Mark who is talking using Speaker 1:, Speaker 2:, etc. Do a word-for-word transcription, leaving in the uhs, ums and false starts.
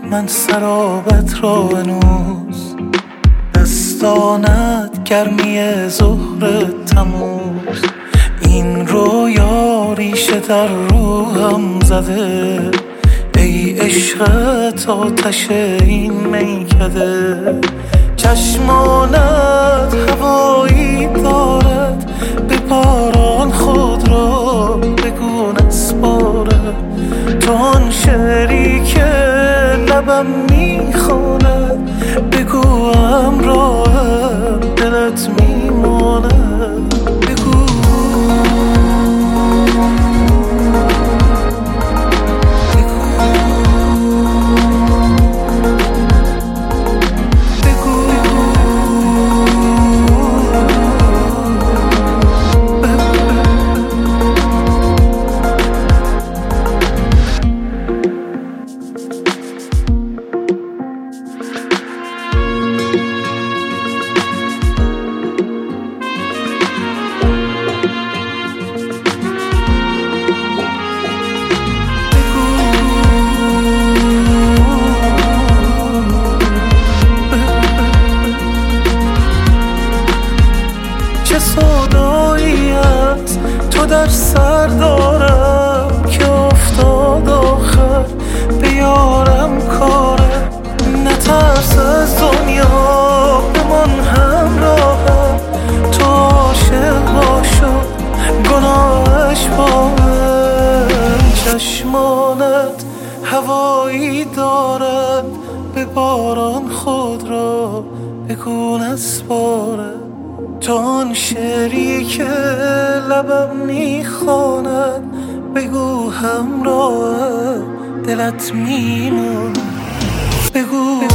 Speaker 1: من سرابت را هنوز دستانت گرمی ظهر تموز. این رویا ریشه در روحم زده، ای عشقت آتش این میکده. چشمانت هوایی دارد، به باران خود را بگو نسپارد. تو آن شعری که لبم میخواند، بگو همراهم دلت میماند. بگو سودایی است تو در سر دارم، که افتاد آخر به یارم کاره. نترس از دنیا بمان همراهم، تو عاشق باشو گناهش با من. چشمانت هوایی دارد، به باران خود را بگو نسپارد. تو آن شعری که لبم میخواند، بگو همراه دلت میماند. بگو